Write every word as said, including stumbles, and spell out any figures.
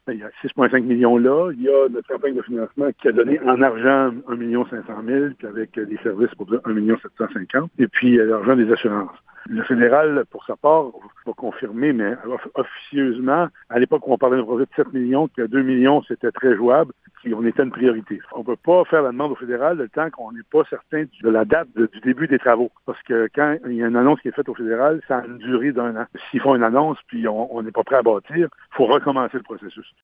Ben, il y a six virgule cinq millions là. Il y a notre campagne de financement qui a donné en argent un million cinq cent mille, puis avec des services pour un million sept cent cinquante, et puis l'argent des assurances. Le fédéral, pour sa part, va confirmer, mais officieusement, à l'époque où on parlait d'un projet de sept millions, que deux millions, c'était très jouable, puis on était une priorité. On ne peut pas faire la demande au fédéral le temps qu'on n'est pas certain de la date de, du début des travaux. Parce que quand il y a une annonce qui est faite au fédéral, ça a une durée d'un an. S'ils font une annonce, puis on n'est pas prêt à bâtir, il faut recommencer le processus.